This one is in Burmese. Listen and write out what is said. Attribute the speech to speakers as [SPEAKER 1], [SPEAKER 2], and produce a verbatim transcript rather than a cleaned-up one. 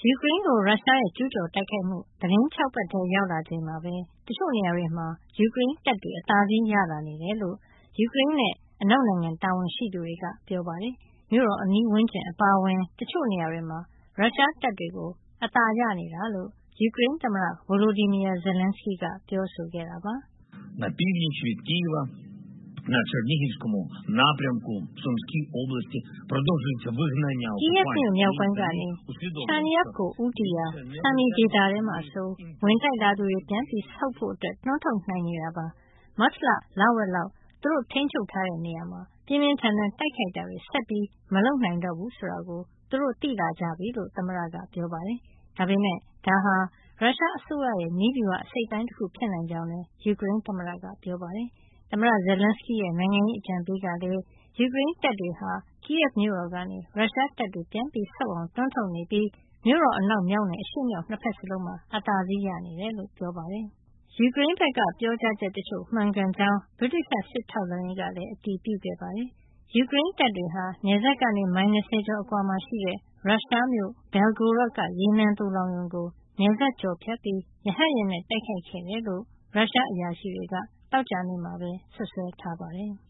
[SPEAKER 1] ယူကရိန်းကိုရုရှားရဲ့ကျူးကျော်တိုက်ခိုက်မှုသီတင်းခြောက်ပတ်ထဲရောက်လာချိန်မှာပဲတချို့နေရာတွေမှာယူကရိန်းတပ်တွေအသာစီးရလာနေတယ်လို့ယူကရိန်းနဲ့အနောက်နိုင်ငံတာဝန်ရှိသူတွေကပြောပါတယ်။မြို့တော်အနီးဝန်းကျင်အပါအဝင်တချို့နေရာတွေမှာရုရှားတပ်တွေကိုအသာရနေတာလို့ယူကရိန်းသမ္မတ Volodymyr Zelenskyy ကပြောဆိုခဲ့တာပါ။
[SPEAKER 2] На північ від Києва, на Чернігівському напрямку в Сумській області продовжується вигнання окупантів.
[SPEAKER 1] မြောက်ပိုင်းကနေချာနီယာကိုဦးတီယာဆာမီဒေတာထဲမှာဆိုဝင်တိုက်လာသူတွေပြန်ပြီးဆောက်ဖို့အတွက်နှောထုတ်နိုင်နေတာပါ။မတ်လလဝက်လောက်သူတို့ထိန်းချုပ်ထားတဲ့နေရာမှာပြင်းပြင်းထန်ထန်တိုက်ခိုက်တာတွေဆက်ပြီးမလုပ်နိုင်တော့ဘူးဆိုတာကိုသူတို့သိလာကြပြီလို့သမ္မတကပြောပါတယ်။ဒါပေမဲ့ဒါဟာရုရှားအစိုးရရဲ့နည်းဗျူဟာအစိတ်ပိုင်းတစ်ခုဖြစ်နိုင်ကြောင်းလည်းယူကရိန်းသမ္မတကပြောပါတယ်။သမ္မတ Zelenskyy ရဲ့နိုင်ငံရေးအကြံပေးကလည်းယူကရိန်းတပ်တွေဟာ Kyiv မြို့တော်ကနေရုရှားတပ်တွေပြန်ပြီးဆုတ်အောင်တွန်းထုတ်နေပြီးမြို့တော်အနောက်မြောက်နဲ့အရှေ့မြောက်နှစ်ဖက်စလုံးမှာအသာစီးရနေတယ်လို့ပြောပါတယ်။ယူကရိန်းဘက်ကပြောကြားချက်တချို့မှန်ကန်ကြောင်းဗြိတိသျှစစ်ထောက်လှမ်းရေးကလည်းအတည်ပြုခဲ့ပါတယ်။ယူကရိန်းတပ်တွေဟာနယ်စပ်ကနေမိုင်၂၀ကျော်အကွာမှာရှိတဲ့ရုရှားမြို့ Belgorod ကရေနံသိုလှောင်ရုံကိုနယ်စပ်ကျော်ဖြတ်ပြီးရဟတ်ယာဉ်နဲ့တိုက်ခိုက်ခဲ့တယ်လို့ရုရှားအရာရှိတွေကသောကြာနေ့မှာပဲစွပ်စွဲထားပါတယ်။